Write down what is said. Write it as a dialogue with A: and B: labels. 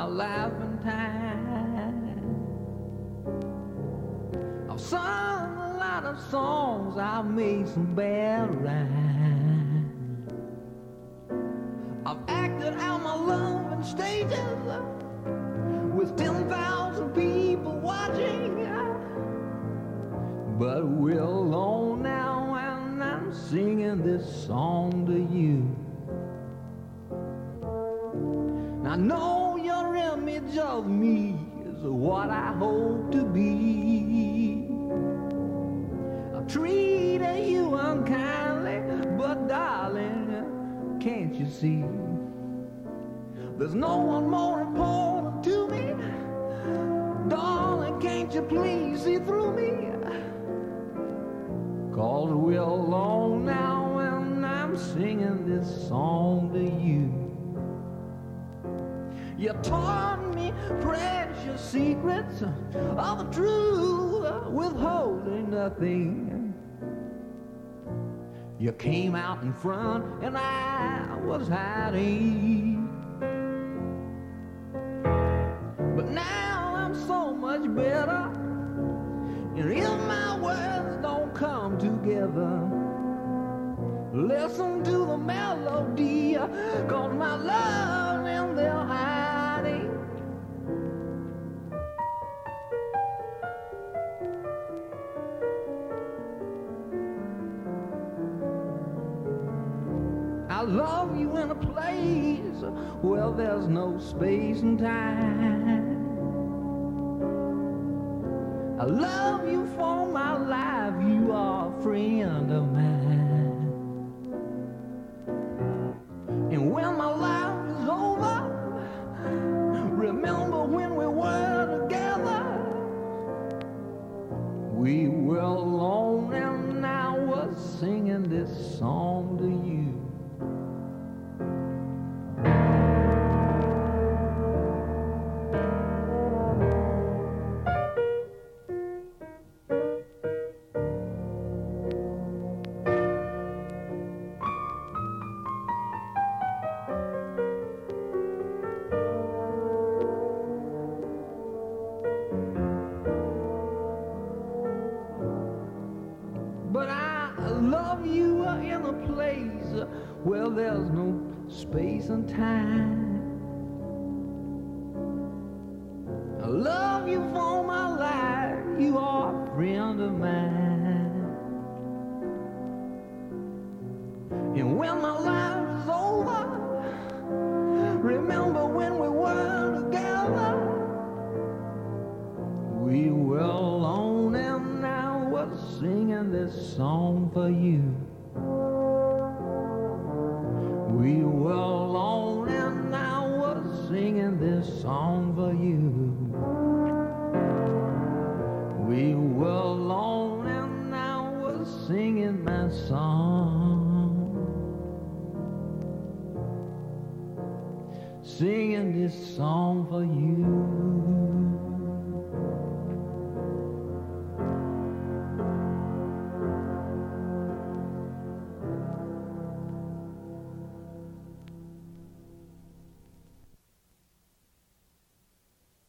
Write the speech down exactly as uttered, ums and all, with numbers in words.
A: my laughing time. I've sung a lot of songs, I've made some bad rhymes. I've acted out my love in stages with ten thousand people watching. But we're alone now and I'm singing this song to you. I know your image of me is what I hope to be. I've treated you unkindly, but darling, can't you see? There's no one more important to me. Darling, can't you please see through me? 'Cause we're alone now and I'm singing this song to you. You taught me precious secrets of the truth, withholding nothing. You came out in front and I was hiding. But now I'm so much better, and if my words don't come together, listen to the melody, 'cause my love in their hiding. I love you in a place where there's no space and time. I love you for my life, you are a friend of mine. And when my life is over, remember when we were together. We were alone and I was singing this song to you. Love you in a place where there's no space and time. I love you for my life, you are a friend of mine. And when my life is over, remember when we were together. We were alone and I was singing this song for you. We were alone and I was singing this song for you. We were alone and I was singing my song, singing this song for you.